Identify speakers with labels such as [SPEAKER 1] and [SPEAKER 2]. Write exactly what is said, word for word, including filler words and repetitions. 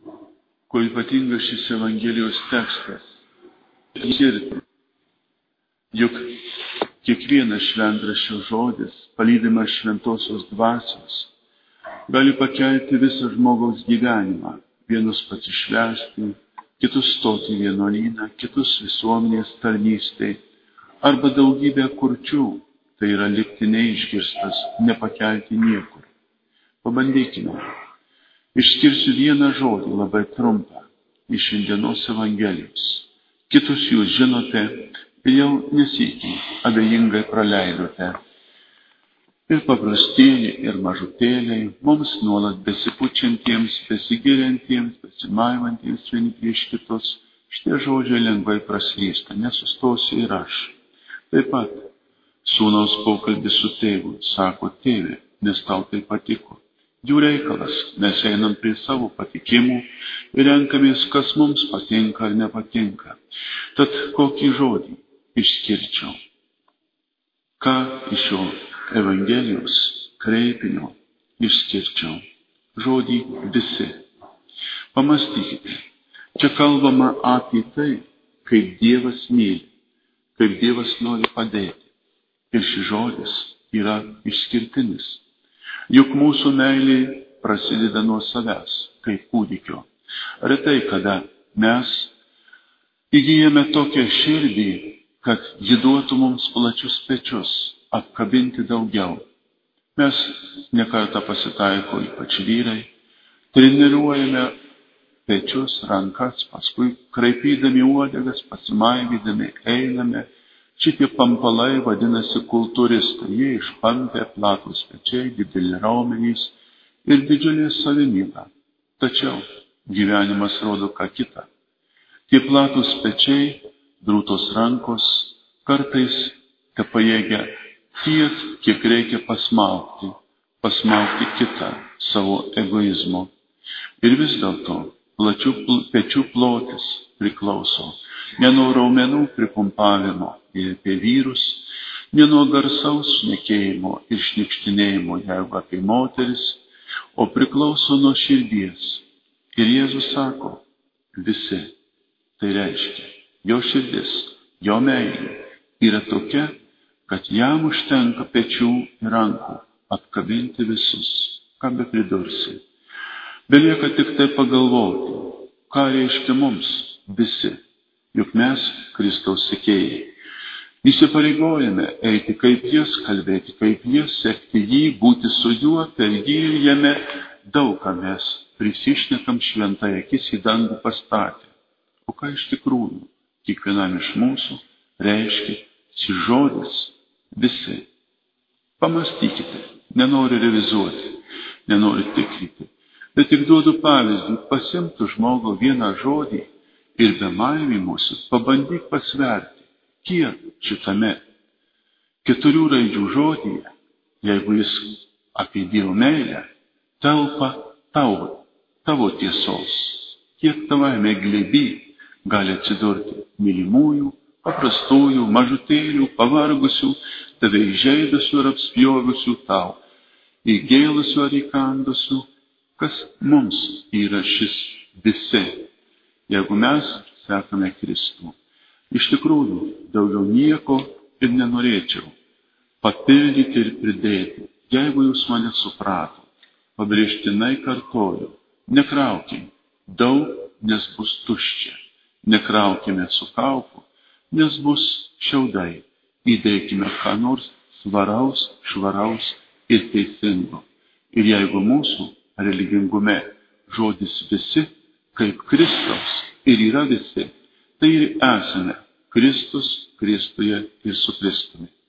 [SPEAKER 1] kuo ypatingas šis Evangelijos tekstas. Juk kiekvienas šventraščio žodis, palydimas šventosios dvasios, gali pakelti visą žmogaus gyvenimą, vienus pasišvęsti, kitus stoti į vienuolyną, kitus visuomenės tarnystei, arba daugybę kurčių, tai yra likti neišgirstas, nepakelti niekur. Pabandykime. Išskirsiu vieną žodį, labai trumpą, iš šiandienos Evangelijos. Kitus jūs žinote ir jau nesykį abejingai praleidote. Ir paprastieji, ir mažutėliai, mums nuolat besipučiantiems, besigiriantiems, besimaivantiems vieni prieš kitus, šitie žodžiai lengvai praslysta, nesustosiu ir aš. Taip pat sūnaus pokalbis su tėvu, sako tėve, nes tau tai patiko. Jų reikalas, mes einam prie savo patikimų ir renkamės, kas mums patinka ar nepatinka. Tad kokį žodį išskirčiau? Ką iš šio Evangelijos kreipinio išskirčiau? Žodį visi. Pamastykite, čia kalbama apie tai, kaip Dievas myli, kaip Dievas nori padėti. Ir šis žodis yra išskirtinis. Juk mūsų meilė prasideda nuo savęs, kaip kūdikio. Retai kada mes įgyjame tokią širdį, kad ji duotų mums plačius pečius, apkabinti daugiau. Mes nekartą pasitaiko, ypač vyrai, treniruojame pečius, rankas, paskui kraipydami uodegas, pasimaivydami, einame. Šitie pampalai vadinasi kultūristai, jie išpampę, platūs pečiai, dideli raumenys ir didžiulė savinyba. Tačiau gyvenimas rodo ką kitą. Tie platūs pečiai, drūtos rankos, kartais tepajėgia tiek, kiek reikia pasmaukti, pasmaukti kitą savo egoizmo. Ir vis dėlto plačių pečių plotis priklauso ne nuo raumenų pripumpavimo ir apie vyrus, ne nuo garsaus šnekėjimo ir šnikštinėjimo, jeigu apie moteris, o priklauso nuo širdies. Ir Jėzus sako, visi. Tai reiškia, jo širdis, jo meilė yra tokia, kad jam užtenka pečių ir rankų apkabinti visus, ką be pridursi. Belieka tik tai pagalvoti, ką reiškia mums visi, juk mes Kristaus sekėjai. Įsipareigojame eiti kaip jis, kalbėti kaip jis, sekti jį, būti su juo, per jį ir jame daug ką mes prisišnekam šventai akis į dangų pastatę. O ką iš tikrųjų kiekvienam iš mūsų reiškia šis žodis visi. Pamastykite, nenoriu revizuoti, nenoriu tikryti, bet tik duodu pavyzdį, pasimtų žmogų vieną žodį ir be maivymosi pabandyk pasverti, kiek šitame keturių raidžių žodyje, jeigu jis apie Dievo meilę, telpa tavo, tavo tiesos, kiek tavame glėby gali atsidurti mylimųjų, paprastųjų, mažutėlių, pavargusių, tave įžeidusių ir apspjovusių tau, įgėlusių ar įkandusių, kas mums yra šis visi, jeigu mes sekame Kristų. Iš tikrųjų, daugiau nieko ir nenorėčiau papildyti ir pridėti, jeigu jūs mane suprato. Pabrėžtinai kartoju, nekraukim daug, nes bus tuščia. Nekraukime su kaupu, nes bus šiaudai. Įdėkime ką nors svaraus, švaraus ir teisingo. Ir jeigu mūsų religingume žodis visi, kaip Kristaus ir yra visi, tai ir esame Kristus Kristuje ir su Kristumi.